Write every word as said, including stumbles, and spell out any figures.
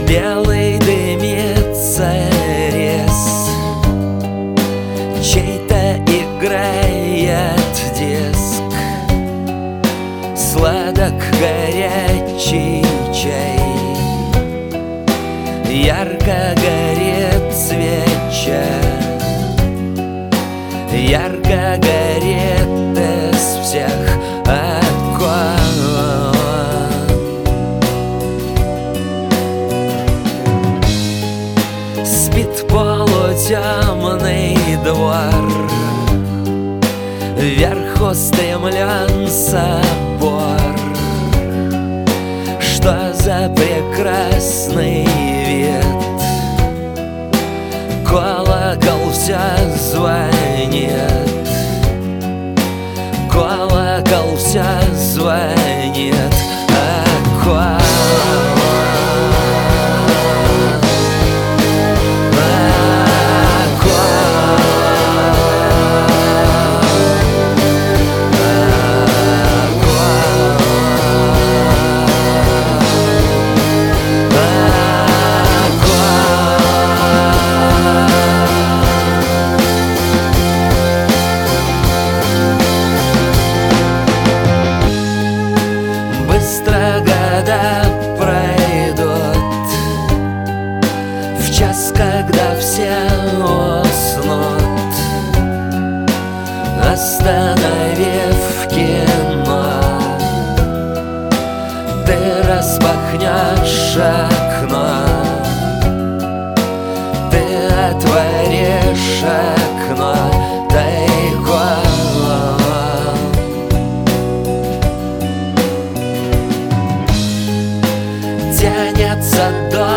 Белый дымится рез, чей-то играет диск. Сладок горячий чай, ярко горит свеча, ярко горит из всех окон. Спит полутемный двор, вверх устремлен собор. Что за прекрасный вид! Колокол все звонит, колокол все звонит. Аккорд. Быстро года пройдут, в час, когда все уснут, остановив кино, ты распахнешь окно, ты отворишь окно тайком. Тянется до